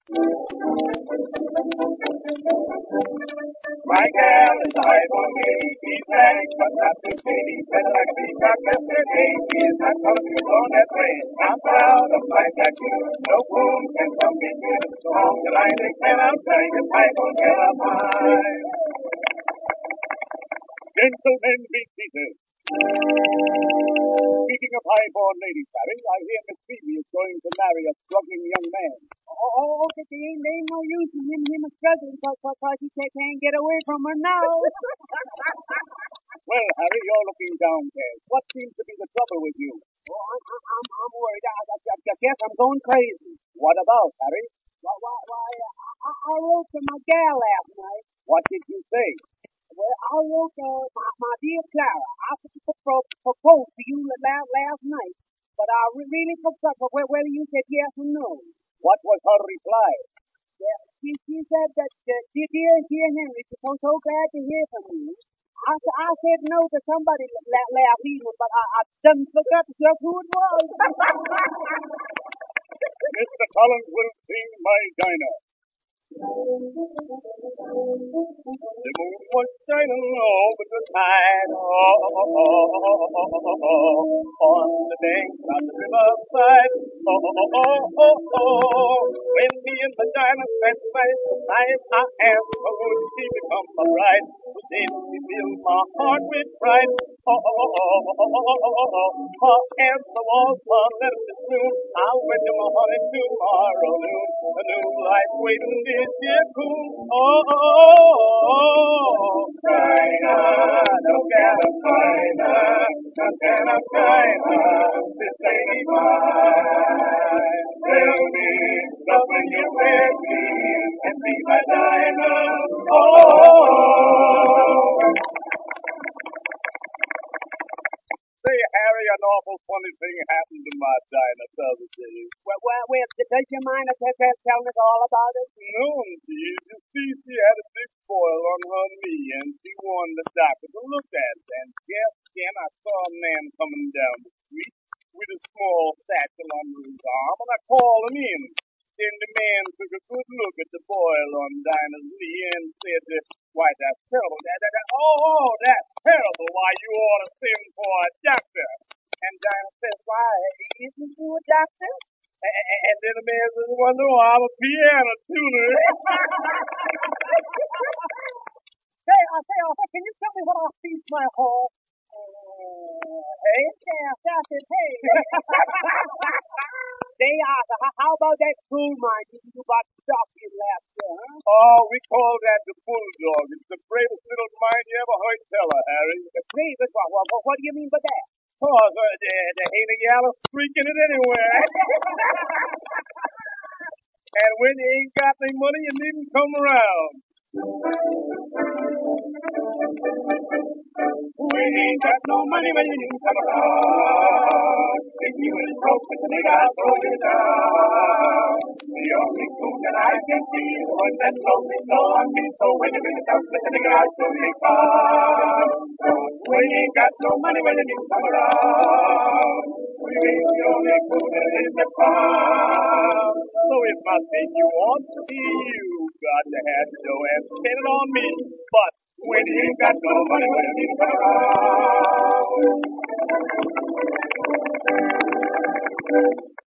My gal is high on me, he's back, but not today. Better like me, got yesterday. He's not coming on that way. I'm proud of my tattoo. No room can come between us. So long the line they cannot say the pipe will get up high. Gentlemen, be seated. Speaking of high-born ladies, Harry, I hear Miss Phoebe is going to marry a struggling young man. Okay, there ain't no use in him struggling because he can't get away from her now. Well, Harry, you're looking downcast. What seems to be the trouble with you? I'm worried. I guess I'm going crazy. What about, Harry? I wrote to my gal last night. What did you say? Well, I wrote my dear Clara. I proposed to you last night, but I really forgot whether you said yes or no. What was her reply? Yeah, she said that, dear Henry, so glad to hear from you. I said no to somebody last evening, but I done forgot just who it was. Mr. Collins will sing my diner. The moon was shining over the tide on the banks of the riverside. When me and Vagina sat side by side, I asked her would she become my bride. Then she filled my heart with pride. Her answer was, let us soon. I'll wed you, my honey, tomorrow noon. A new life waiting this year cool. China, don't get a China, don't get a China, this lady mine. Tell me, love when you're with me, and be my diamond. Say, Harry, an awful funny thing happened to my diner the other day. Well, does your mind telling us all about it? No, indeed. You see, she had a big boil on her knee, and she wanted the doctor to look at it. And yes, again, I saw a man coming down the street with a small satchel under his arm, and I called him in. Then the man took a good look at the boil on Dinah's knee and said, why, that's terrible. That's terrible. Why, you ought to send for a doctor. And Dinah says, why, isn't you a doctor? And then the man says, well, no, I'm a piano tuner. Say, can you tell me what I'll feast my hall? Hey? Yeah, I said, hey. Say, how about that cool mine you bought stock in last year, huh? Oh, we call that the bulldog. It's the bravest little mine you ever heard tell her, Harry. The bravest? What do you mean by that? Oh, there ain't a yellow streak in it anywhere. And when you ain't got any money, you needn't come around. We ain't got no money when you needn't come around. If you is broke with the nigga, I'll throw you down. The only coon that I can see is one that told me so on me. So when you bring it up with the nigga, I'll throw you down. We ain't got no money when you needn't come around. We ain't the only coon that is the farm. So if my thing you want to be, you got to have the dough and spend it on me. But when you ain't got no money, when you need to come around.